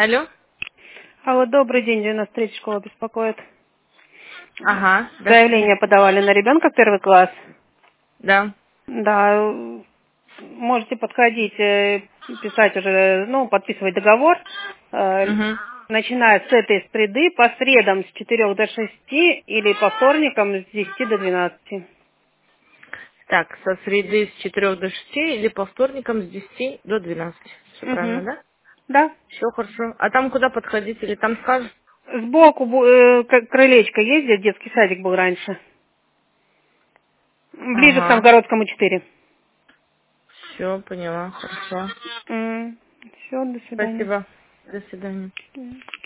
Алло? Алло, добрый день, 93 школа беспокоит. Ага, да. Заявление подавали на ребенка первый класс. Да. Да, можете подходить, писать уже, подписывать договор, Угу. начиная с этой среды, по средам с 4 до 6 или по вторникам с 10 до 12. Так, со среды с 4 до 6 или по вторникам с 10 до 12. Все правильно, Угу. да? Да. Все хорошо. А там куда подходить или там скажут? Сбоку крылечко есть, где детский садик был раньше. Ближе к Ага. Новгородскому 4. Все, поняла. Хорошо. Все, до свидания. Спасибо. До свидания.